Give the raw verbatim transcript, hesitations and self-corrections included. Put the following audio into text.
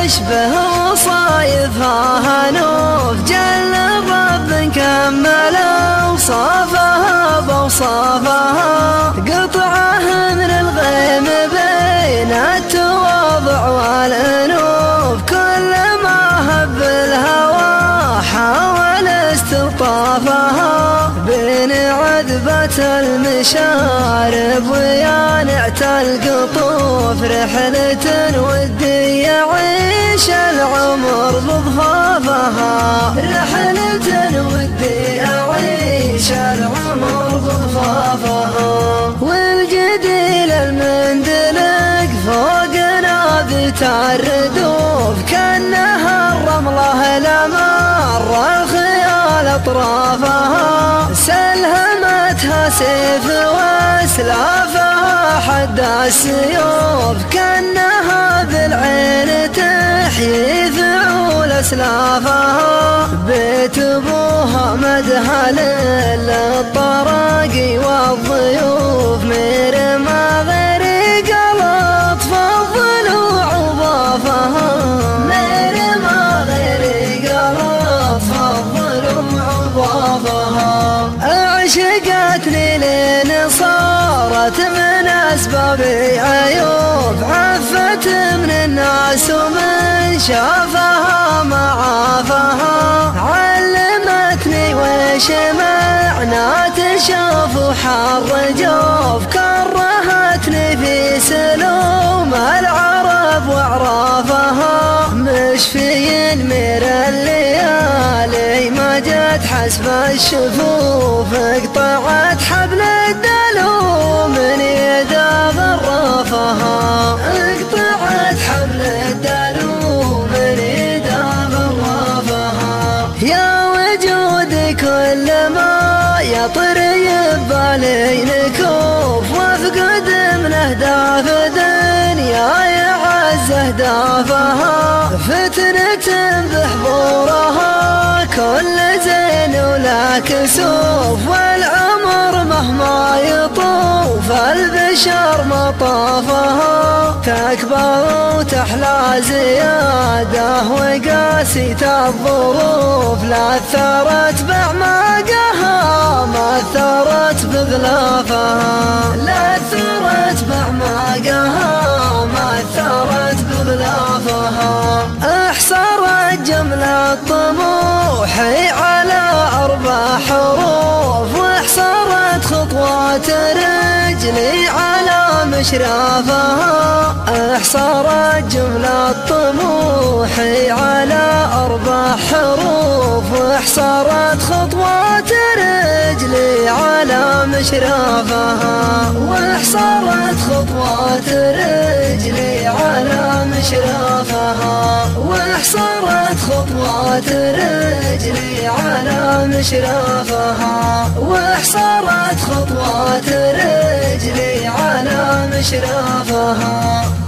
تشبه وصايفها هنوف، جل الرب كمل أوصافها بأوصافها، قطعة من الغيم بين التواضع والأنوف، كل ما هب الهوى حاول استلطافها، بين عذبة المشارب ويانعت القطوف، رحلة ودية عيش العمر بضفافها، رحلة ودية عيش العمر بضفافها، والجديل المندلق فوق نابت الردوف، كأنها الرملة لمر الخيال أطرافها، سلهمتها سيف واسلافها حد السيوف، كأنها بالعين تحيي فعول اسلافها، بيت ابوها مدها للطراقي والضيوف، مير ما غير قلط فضلوا عضافها، مير ما غير قلط فضلوا عضافها، عشقتني لين صارت من أسبابي عيوب، عفت من الناس ومن شافها معافها، علمتني وش معنى تشوف حر جوف، كرهتني في سلوم العرب وأعرافها، مشفين مير الليالي ما جت حسب الشفوف، اقطعت حبل الدلو من يدا غرافها، اقطعت حبل الدلو من يدا غرافها، يا وجود كل ما يطر يبالي نكوف، وافقد من اهداف دنيا يعز اهدافها، فتنة بحضورها كل زين ولا كسوف، والعمر مهما يطوف البشر مطافها، تكبر وتحلى زيادة وقاسية الظروف، لا اثرت بأعماقها ما اثرت بغلافها، لا اثرت بأعماقها ما اثرت بغلافها، احصرت جملة طموحي على أربع حروف، واحصرت خطوات رجلي على مشرافها، احصرت جملة طموحي على أربع حروف، واحصرت خطوات رجلي على مشرافها، واحصرت خطوات رجلي على مشرافها، واحصرت خطوات رجلي على مشرافها، واحصرت خطوات رجلي على مشرافها.